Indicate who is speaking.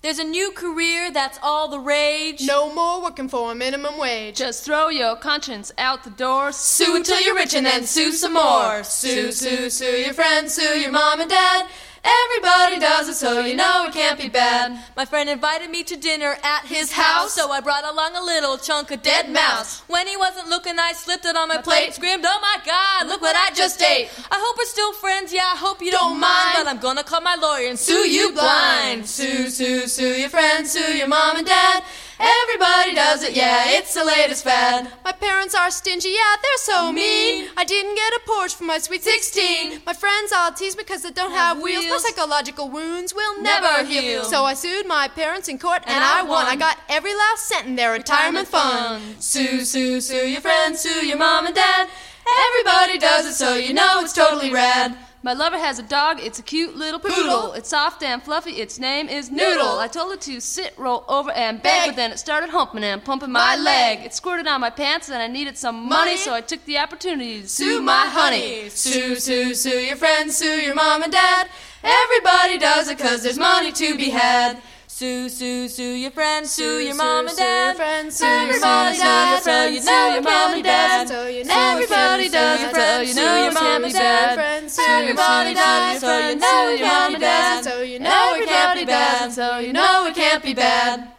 Speaker 1: There's a new career that's all the rage.
Speaker 2: No more working for a minimum wage.
Speaker 3: Just throw your conscience out the door.
Speaker 1: Sue until you're rich and then sue some more. Sue, sue, sue your friends, sue your mom and dad. Everybody does it, so you know it can't be bad. My friend invited me to dinner at his house, so I brought along a little chunk of dead mouse. When he wasn't looking, I slipped it on my plate, screamed, "Oh my God, look what I just ate!" I hope we're still friends, yeah, I hope you don't mind, but I'm gonna call my lawyer and sue you blind. Sue, sue, sue your friends, sue your mom and dad. Everybody does it, yeah, it's the latest fad.
Speaker 2: My parents are stingy, yeah, they're so mean. I didn't get a Porsche for my sweet 16. My friends all tease because they don't have wheels. My psychological wounds will never heal. So I sued my parents in court and I won. I got every last cent in their retirement fund.
Speaker 1: Sue, sue, sue your friends, sue your mom and dad. Everybody does it, so you know it's totally rad.
Speaker 3: My lover has a dog, it's a cute little poodle. It's soft and fluffy, its name is Noodle. I told it to sit, roll over, and beg, but then it started humping and pumping my leg. It squirted on my pants and I needed some money, so I took the opportunity to sue my honey.
Speaker 1: Sue, sue, sue your friends, sue your mom and dad. Everybody does it 'cause there's money to be had. Sue, sue, sue your friends, sue your mom and dad. Everybody does it, so you know it can't be bad. Everybody does it, so you know it can't be bad. Everybody does it, so you know it can't be bad. Everybody does it, so you know it can't be bad.